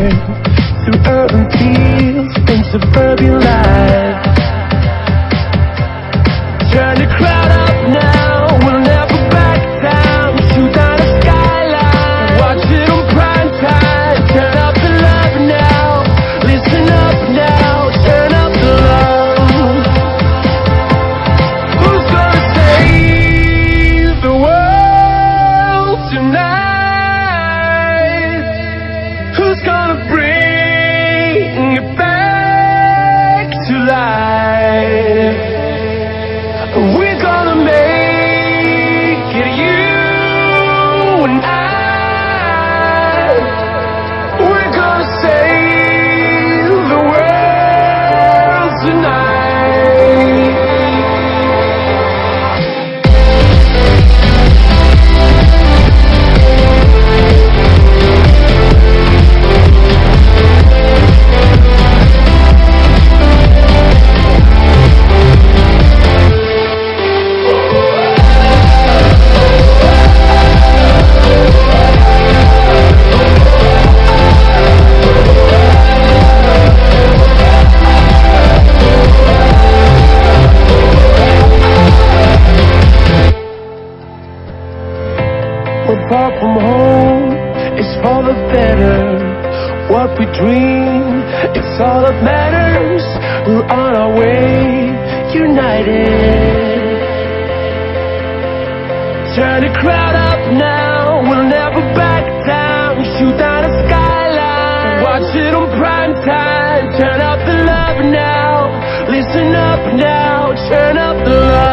through urban fields and suburban life. Turn the crowd up now, we'll never back down. Shoot down the skyline, watch it on prime time. Turn up the love now, listen up now, turn up the love. Who's gonna save the world tonight? Who's gonna bring it back to life? We're gonna make it, you and I. We're gonna save the world tonight. We're far from home, it's for the better. What we dream, it's all that matters. We're on our way, united. Turn the crowd up now, we'll never back down. Shoot down the skyline, watch it on prime time. Turn up the love now, listen up now, turn up the love.